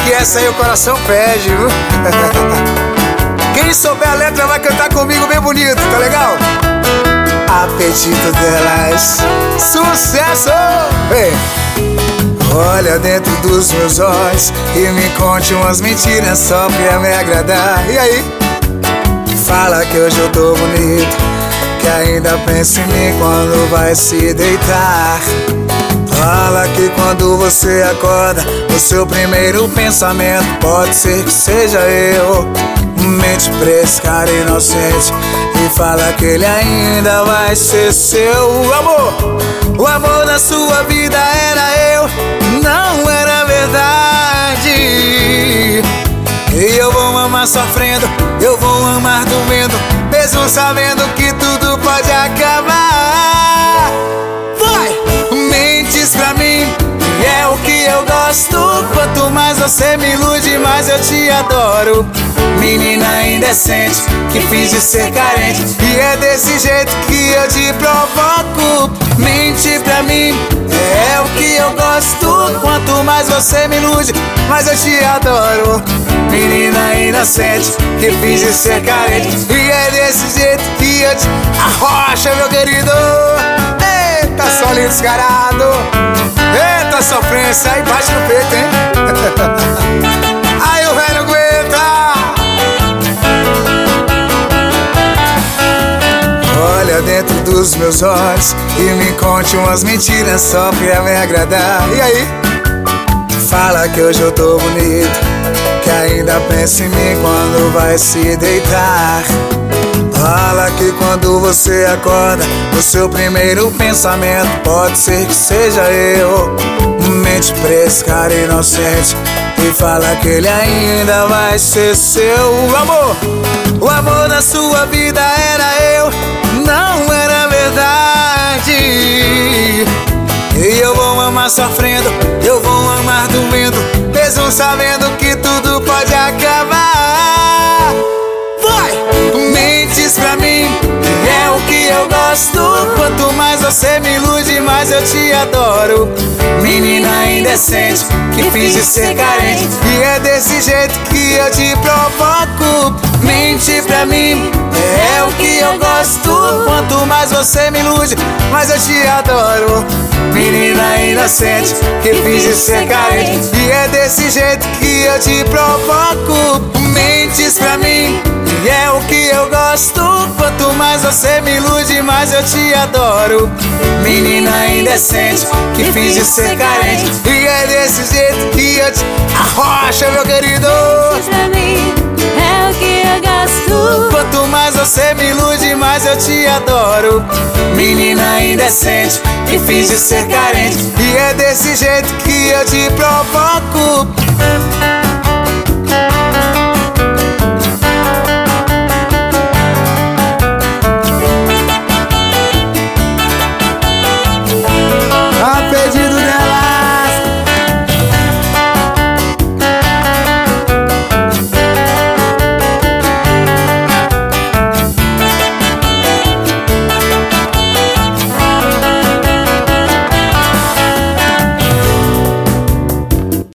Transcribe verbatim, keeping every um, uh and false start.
E essa aí o coração pede, viu? Quem souber a letra vai cantar comigo bem bonito, tá legal? Apetito delas, sucesso! Ei. Olha dentro dos meus olhos e me conte umas mentiras só pra me agradar. E aí? Fala que hoje eu tô bonito, que ainda pensa em mim quando vai se deitar. Fala que quando você acorda, o seu primeiro pensamento pode ser que seja eu. Mente pra esse cara inocente e fala que ele ainda vai ser seu. Amor, o amor da sua vida era eu, não era verdade. E eu vou amar sofrendo, eu vou amar doendo, mesmo sabendo que tudo pode acabar. Vai! Mentes pra mim, é o que eu gosto. Quanto mais você me ilude, mais eu te adoro. Menina indecente, que finge ser carente, e é desse jeito que eu te provoco. Mente pra mim, é o que eu gosto. Quanto mais você me ilude, mais eu te adoro. Menina inocente, que finge ser carente, e é desse jeito que eu te... Arrocha, meu querido. Eita, solinho descarado. Eita, sofrência, aí bate no peito, hein? Aí o velho aguenta. Olha dentro dos meus olhos e me conte umas mentiras só pra me agradar. E aí? Fala que hoje eu tô bonito, que ainda pensa em mim quando vai se deitar. Fala que quando você acorda, o seu primeiro pensamento pode ser que seja eu. Mente pra esse cara inocente e fala que ele ainda vai ser seu. Amor, o amor da sua vida era eu, não era verdade. E eu vou amar sofrendo, eu vou amar doendo, mesmo sabendo que tudo pode acabar. Vai! Mentes pra mim, é o que eu gosto. Quanto mais você me ilude, mais eu te adoro. Menina indecente, que finge ser carente, e é desse jeito que eu te provoco. Mente pra mim, é o que eu gosto. Quanto mais você me ilude, mais eu te adoro. Menina inocente, que finge ser carente, e é desse jeito que eu te provoco. Mentes pra mim, é o que eu gosto. Quanto mais você me ilude, mais eu te adoro. Menina indecente, que finge ser carente, e é desse jeito que eu te... Arrocha, meu querido. Pra mim, é o que eu gosto. Quanto mais você me ilude, mais eu te adoro. Menina indecente, que finge ser carente, e é desse jeito que eu te provoco.